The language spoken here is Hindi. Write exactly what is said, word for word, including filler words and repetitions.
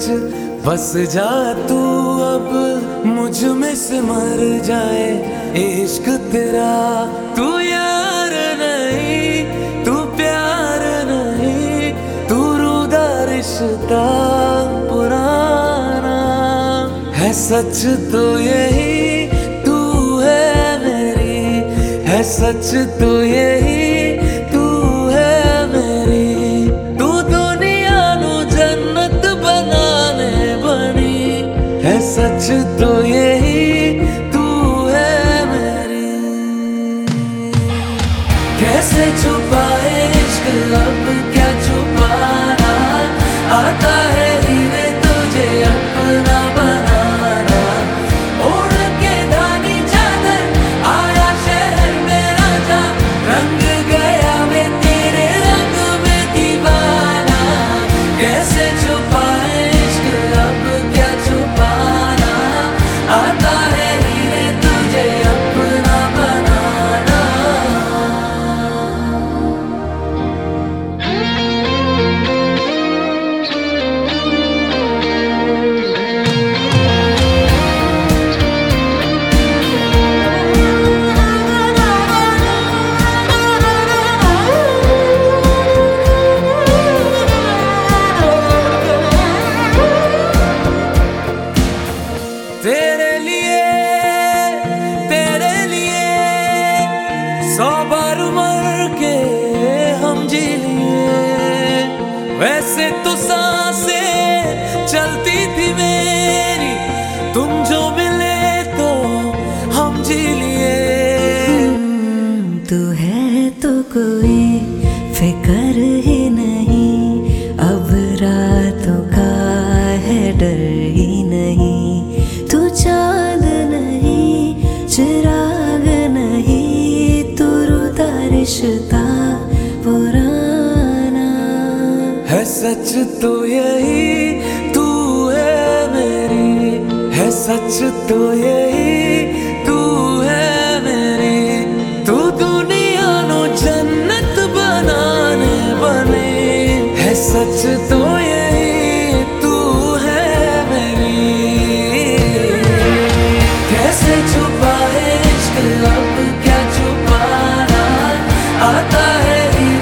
बस जा तू अब मुझ में से मर जाए इश्क तेरा। तू यार नहीं तू प्यार नहीं, तू रूदा रिश्ता पुराना है। सच तो यही तू है मेरी, है सच तो यही तू है मेरी। तू दुनिया नू जन्नत बनाने बनी, है सच तो यही तू है मेरी। कैसे छुपाए इश्क अब क्या छुपाना, आता है हीरे तुझे अपना बनाना। ओढ़ के धानी चादर आया शहर में राजा, रंग गया मैं तेरे रंग में दीवाना। कैसे छुपाए इश्क अब क्या छुपाना, आता है हीरे तुझे अपना बनाना। तेरे लिए तेरे लिए सौ बार मर के हम जी लिए। वैसे तो सांसें चलती थी मेरी, तुम जो मिले तो हम जी लिए। तू है तो कोई फिक्र ही नहीं, अब रातों का है डर ही नहीं। तू चांद नहीं चिराग नहीं, तू रूदा रिश्ता पुराना है। सच तो यही तू है मेरी, है सच तो यही तू है मेरी। तू दुनिया नो जन्नत बनाने बने, है सच तो यही तू है मेरी। कैसे छुपाए इश्क अब क्या छुपाना, आता है